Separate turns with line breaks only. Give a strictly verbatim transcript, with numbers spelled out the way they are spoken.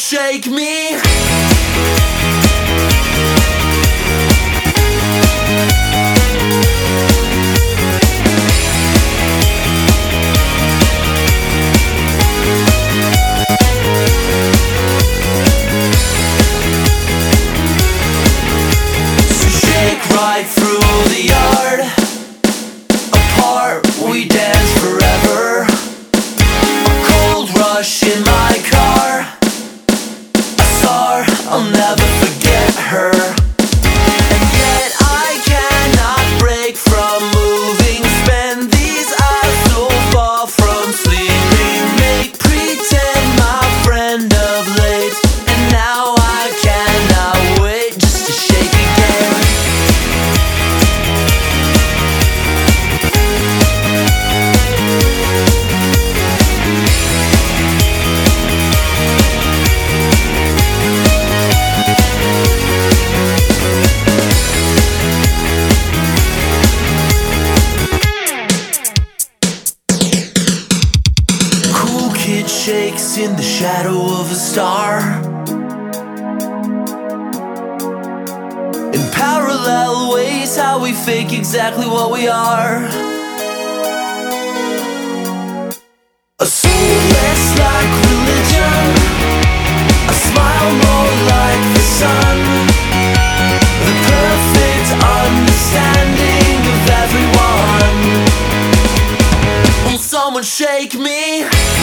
shake me. So shake right through the yard. Apart we dance forever. A cold rush in my car. I saw her, I'll never forget her. And yet I cannot break from moving. Spend these hours so far from sleeping. Make pretend my friend of late. And now I cannot wait just to shake again. Kid shakes in the shadow of a star. In parallel ways, how we fake exactly what we are. A soul less like religion, a smile more like the sun. The perfect understanding of everyone. Will someone shake me?